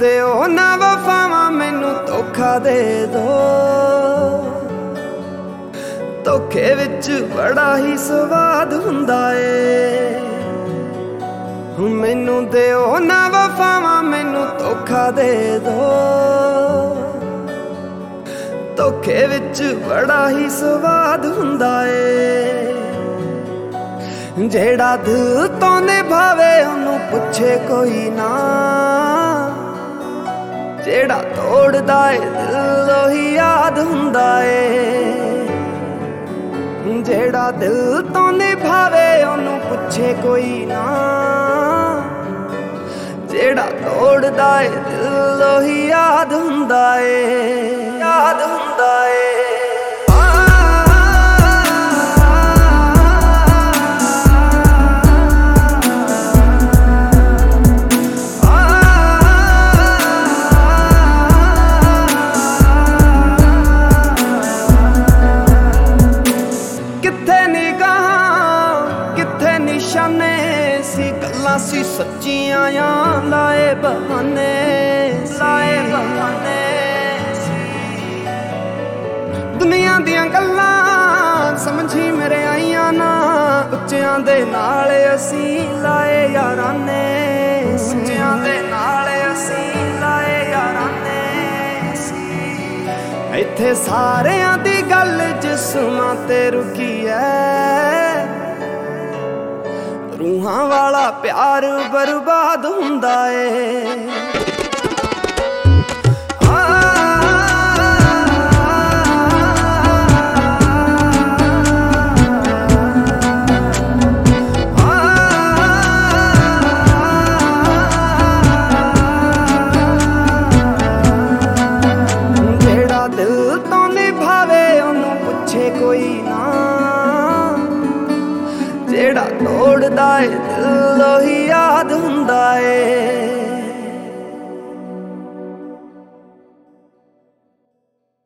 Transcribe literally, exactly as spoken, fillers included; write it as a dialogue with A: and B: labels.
A: ਦਿਓ ਨਾ ਵਫਾਵਾਂ ਮੈਨੂੰ ਧੋਖਾ ਦੇ ਦੋ। ਧੋਖੇ ਵਿੱਚ ਬੜਾ ਹੀ ਸਵਾਦ ਹੁੰਦਾ ਏ। ਮੈਨੂੰ ਦਿਓ ਨਾ ਵਫਾਵਾਂ ਮੈਨੂੰ ਧੋਖਾ ਦੇ ਦੋ। ਧੋਖੇ ਵਿੱਚ ਬੜਾ ਹੀ ਸਵਾਦ ਹੁੰਦਾ ਏ। ਜਿਹੜਾ ਦਿਲ ਤੋਂ ਨਿਭਾਵੇ ਉਹਨੂੰ ਪੁੱਛੇ ਕੋਈ ਨਾ। ਜਿਹੜਾ ਤੋੜਦਾ ਏ ਦਿਲ ਉਹੀ ਯਾਦ ਹੁੰਦਾ ਏ। ਜਿਹੜਾ ਦਿਲ ਤੋਂ ਨਿਭਾਵੇ ਉਹਨੂੰ ਪੁੱਛੇ ਕੋਈ ਨਾ। ਜਿਹੜਾ ਤੋੜਦਾ ਏ ਦਿਲ ਉਹੀ ਯਾਦ ਹੁੰਦਾ ਏ। ਯਾਦ ਹੁੰਦਾ ਏ। ਨਿਸ਼ਾਨੇ ਸੀ ਗੱਲਾਂ ਸੀ ਸੱਚੀਆਂ ਆ ਲਾਏ ਬਹਾਨੇ ਲਾਏ ਬਹਾਨੇ ਸੀ। ਦੁਨੀਆ ਦੀਆਂ ਗੱਲਾਂ ਸਮਝੀ ਮੇਰੇ ਆਈਆਂ ਨਾ। ਉੱਚਿਆਂ ਦੇ ਨਾਲ ਅਸੀਂ ਲਾਏ ਯਾਰਾਨੇ। ਉੱਚਿਆਂ ਦੇ ਨਾਲ ਅਸੀਂ ਲਾਏ ਯਾਰਾਨੇ ਸੀ। ਇੱਥੇ ਸਾਰਿਆਂ ਦੀ ਗੱਲ ਜਿਸਮਾਂ ਤੇ ਰੁਕੀ ਐ। ਰੂਹਾਂ ਵਾਲਾ ਪਿਆਰ ਬਰਬਾਦ ਹੁੰਦਾ ਏ। ਜਿਹੜਾ ਦਿਲ ਤੋਂ ਨਿਭਾਵੇ ਉਹਨੂੰ ਪੁੱਛੇ ਕੋਈ ਨਾ। ਜਿਹੜਾ ਤੋੜਦਾ ਏ ਦਿਲ ਉਹੀ ਯਾਦ ਹੁੰਦਾ ਏ।